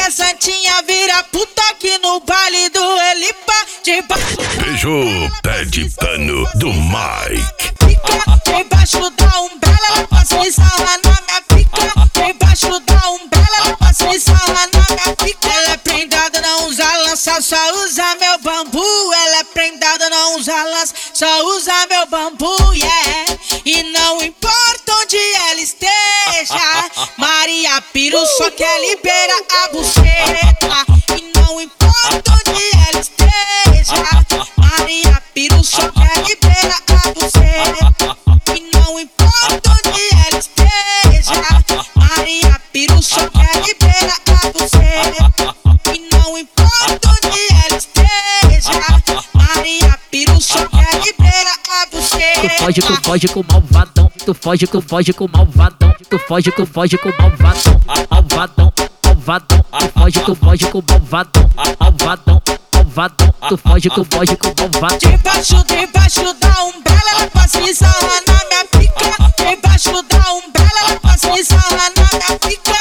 a santinha vira puta aqui no baile do Elipa. Beijo, Ted Pano do Mike. Fica debaixo da umbrella, ela passa e sarra na minha pica. Debaixo da umbrella, ela passa e sarra na minha pica. Ela é prendada, não usa lança, só usa meu bambu. Ela é prendada, não usa lança, só usa meu bambu, yeah. E não importa onde ela esteja, Maria Piru só quer liberar a buceta. E não importa onde ela esteja, Maria Piru só quer liberar a buceta. E não importa onde ela esteja, Maria Piru só quer liberar a buceta. E não importa onde ela esteja, Maria Piru só quer liberar a buceta. Tu foge com malvadão, tu foge com malvadão, tu foge com malvadão, malvadão, malvadão, tu foge com malvadão, malvadão, malvadão, tu foge com malvadão. Debaixo da umbrella, ela passa e sarra na minha pica. Debaixo da umbrella, ela passa e sarra na minha pica.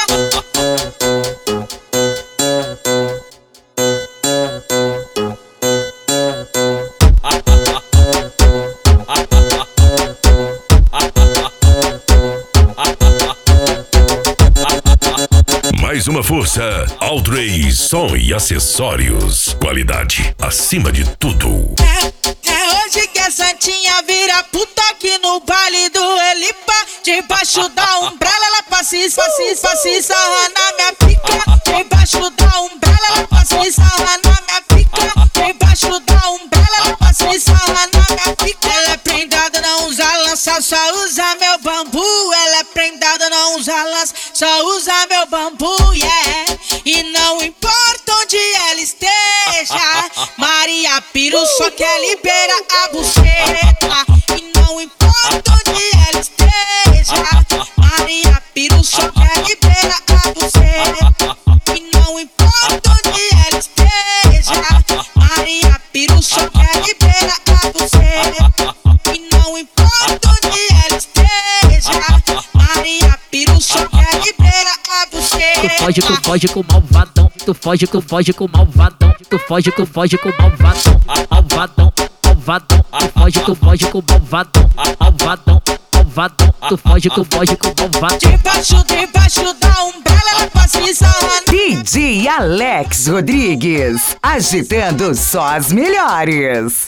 Mais uma força, Aldrey Som e Acessórios. Qualidade acima de tudo. É hoje que a santinha vira puta aqui no baile do Elipa. Debaixo da umbrella, ela passa e sarra na minha pica. Debaixo da umbrella, ela passa e sarra na minha pica. Debaixo da umbrella, ela passa e sarra na minha pica. Ela é prendada, não usa lança, só usa meu bambu. Ela é prendada, não usa lança, só usa meu bambu, yeah. E não importa onde ela esteja, Maria Piru só quer liberar a buceta. E não importa onde ela esteja, Maria Piru só quer liberar a buceta. E não importa onde ela esteja, Maria Piru só quer liberar a buceta. E não importa onde ela esteja, Maria Piru só quer liberar a buceta. Tu foge com malvadão, tu foge com malvadão, tu foge com malvadão, malvadão, malvadão, tu foge com malvadão, malvadão, malvadão, tu foge com malvadão. Debaixo da umbrella, ela passa e sarra. DJ Alex Rodrigues, agitando só as melhores.